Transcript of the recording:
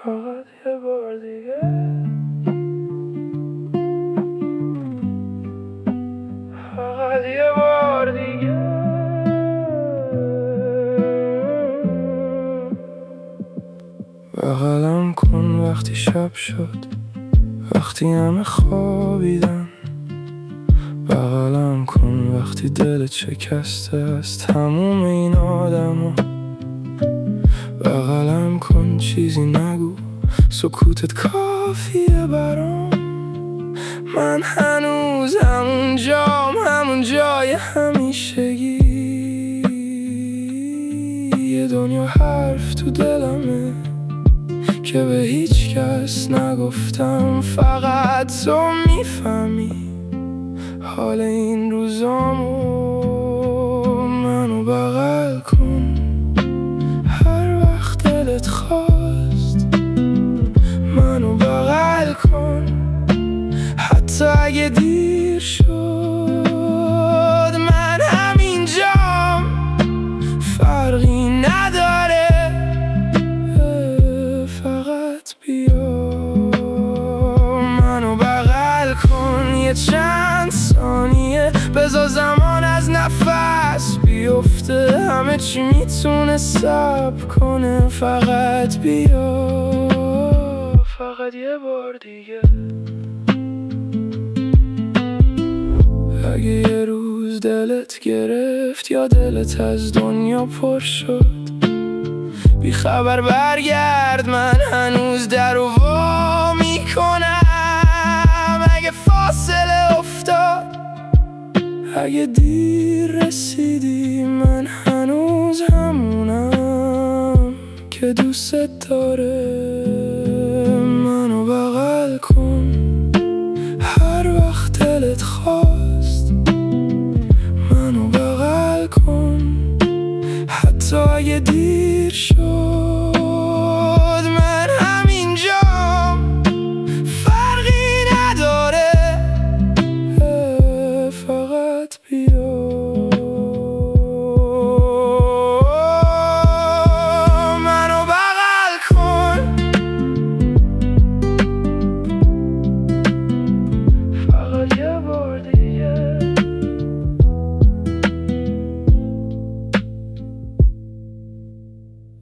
فقط یه بار دیگه، فقط یه بار دیگه. بغلم کن وقتی شب شد، وقتی همه خوابیدن. بغلم کن وقتی دلت شکسته از تموم این آدم ها. بغلم کن چیزی نگو، سکوتت کافیه برام. من هنوز همون جای همیشگی. یه دنیا حرف تو دلمه که به هیچ کس نگفتم، فقط تو میفهمی حال این روزامو. منو بغل کن هر وقت دلت خواست، منو بغل کن حتی اگه دیر شد. من همینجام، فرقی نداره، فقط بیا. منو بغل کن یه چند ثانیه، بذار زمان از نفس بیفته. همه چی میتونه صبر کنه، فقط بیا، فقط یه بار دیگه. اگه یه روز دلت گرفت یا دلت از دنیا پر شد، بی خبر برگرد، من هنوز در رو وا میکنم. اگه فاصله افتاد، اگه دیر رسیدی، من هنوز همونم که دوست داره. منو بغل کن هر وقت دلت خواست، منو بغل کن حتی اگه دیر شد.